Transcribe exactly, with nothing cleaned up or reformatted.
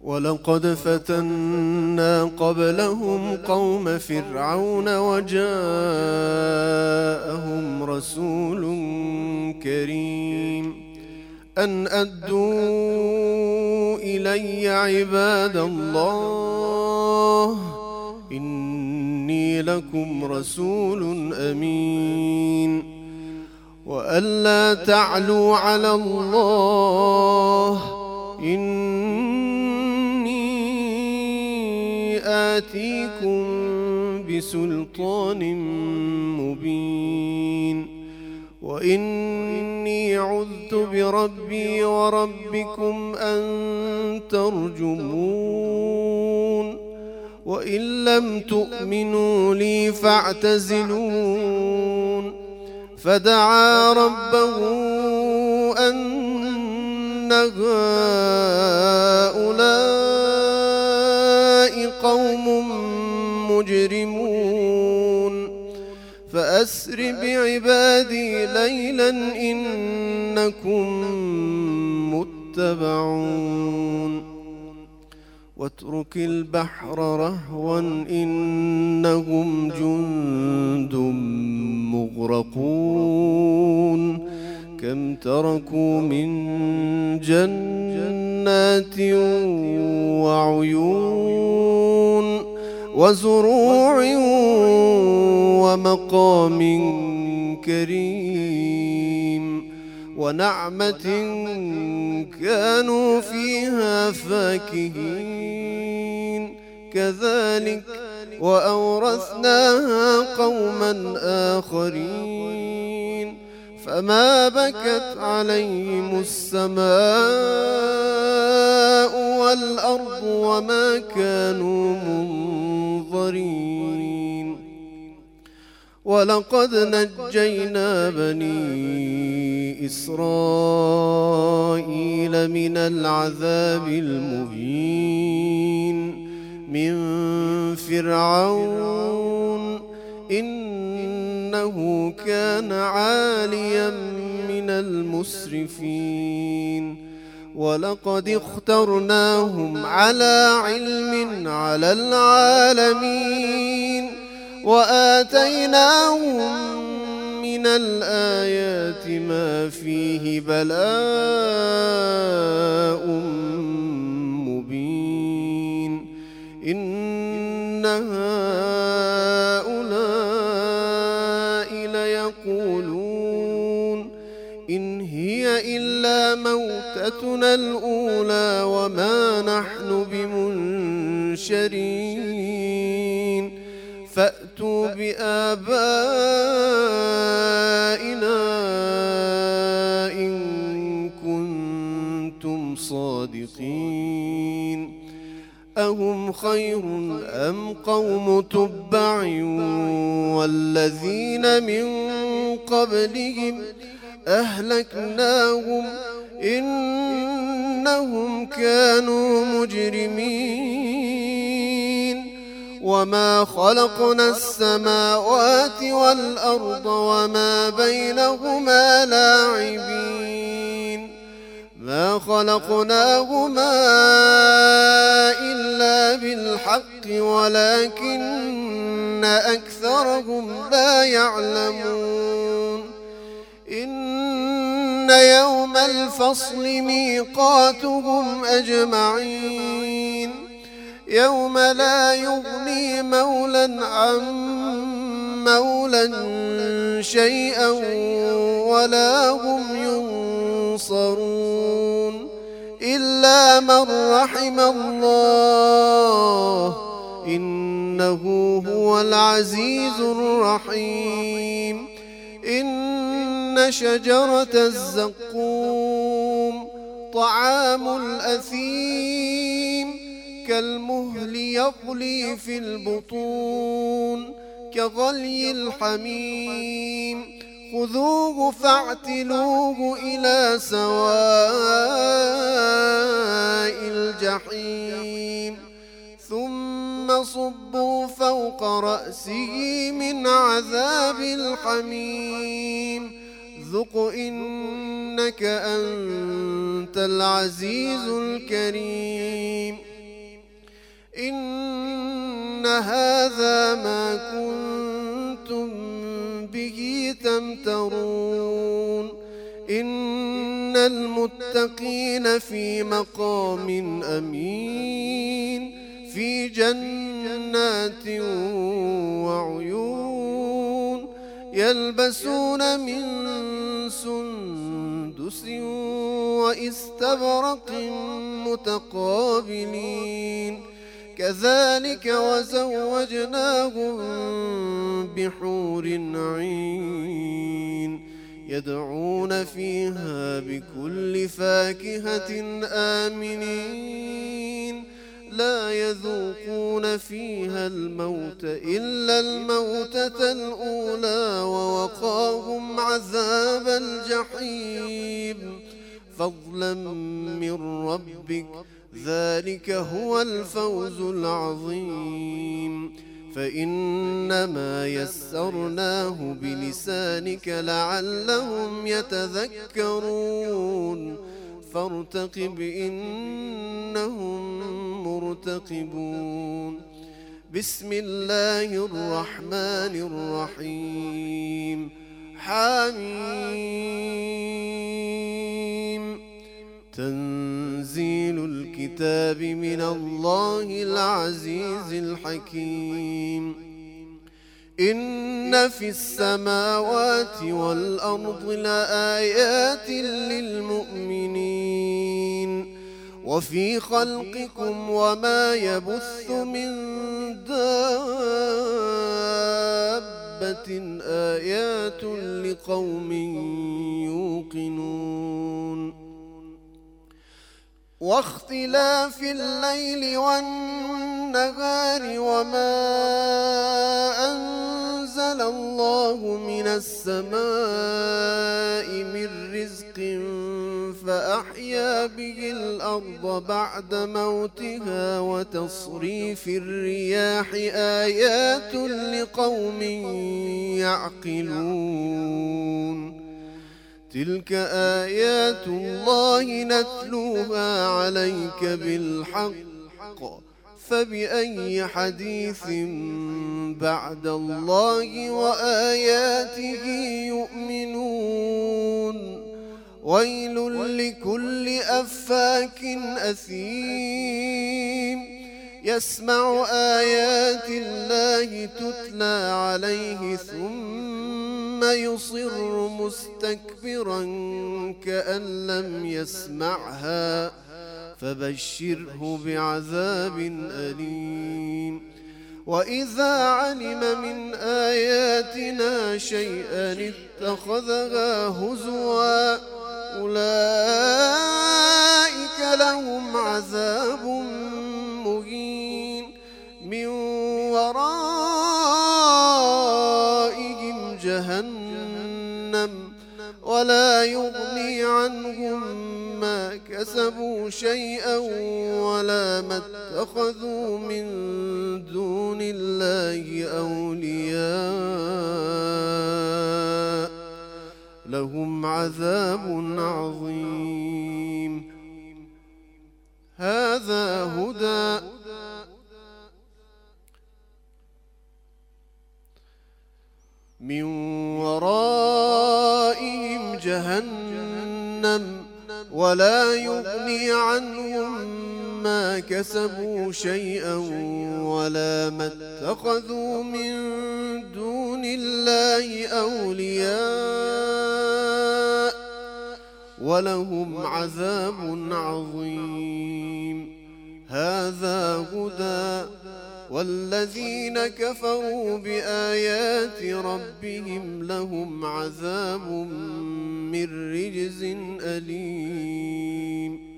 ولقد فتنا قبلهم قوم فرعون وجاءهم رسول كريم أن أدوا إلي عباد الله إني لكم رسول أمين وألا تعلوا على الله إني آتيكم بسلطان مبين وإني عذت بربي وربكم أن ترجمون وإن لم تؤمنوا لي فاعتزلون فدعا ربه أن هؤلاء قوم مجرمون فأسر بعبادي ليلا إنكم متبعون واترك البحر رهوا إنهم جند مغرقون كم تركوا من جنات وعيون وزروع ومقام كريم ونعمة كانوا فيها فاكهين كذلك وأورثناها قوما آخرين فما بكت عليهم السماء والأرض وما كانوا منظرين ولقد نجينا بني إسرائيل من العذاب المهين من فرعون إنه كان عاليا من المسرفين ولقد اخترناهم على علم على العالمين وآتيناهم من الآيات ما فيه بلاء مبين إن هؤلاء ليقولون إن هي إلا موتتنا الأولى وما نحن بمنشرين فأتوا بآبائنا إن كنتم صادقين أهم خير أم قوم تبع والذين من قبلهم أهلكناهم إنهم كانوا مجرمين وما خلقنا السماوات والأرض وما بينهما لاعبين ما خلقناهما إلا بالحق ولكن أكثرهم لا يعلمون إن يوم الفصل ميقاتهم أجمعين يوم لا يغني مولا عن مولا شيئا ولا هم ينصرون إلا من رحم الله إنه هو العزيز الرحيم إن شجرة الزقوم طعام الأثيم كالمهل يغلي في البطون كغلي الحميم خذوه فاعتلوه إلى سواء الجحيم ثم صبوا فوق رأسه من عذاب الحميم ذق إنك أنت العزيز الكريم إن هذا ما كنتم به تمترون إن المتقين في مقام أمين في جنات وعيون يلبسون من سندس وإستبرق متقابلين كذلك وزوجناهم بحور عين يدعون فيها بكل فاكهة آمنين لا يذوقون فيها الموت إلا الموتة الأولى ووقاهم عذاب الجحيم فضلا من ربك ذلك هو الفوز العظيم فإنما يسرناه بلسانك لعلهم يتذكرون فارتقب إنهم مرتقبون بسم الله الرحمن الرحيم حميم تنزيل الكتاب من الله العزيز الحكيم إن في السماوات والأرض لآيات للمؤمنين وفي خلقكم وما يبث من دابة آيات لقوم يوقنون واختلاف الليل والنهار وما أنزل الله من السماء من رزق فأحيا به الأرض بعد موتها وتصريف الرياح آيات لقوم يعقلون تلك آيات الله نتلوها عليك بالحق فبأي حديث بعد الله وآياته يؤمنون ويل لكل أفاك أثيم يسمع آيات الله تتلى عليه ثم يصر مستكبرا كأن لم يسمعها فبشره بعذاب أليم وإذا علم من آياتنا شيئا اتخذها هزوا أولئك لهم عذاب مهين من ورائهم جهنم ولا يغني عنهم ما كسبوا شيئا ولا ما اتخذوا من دون الله أولياء لهم عذاب عظيم هذا هدى من ورائهم جهنم ولا يغني عنهم ما كسبوا شيئا ولا ما اتخذوا من دون الله أولياء ولهم عذاب عظيم هذا هدى والذين كفروا بآيات ربهم لهم عذاب من رجز أليم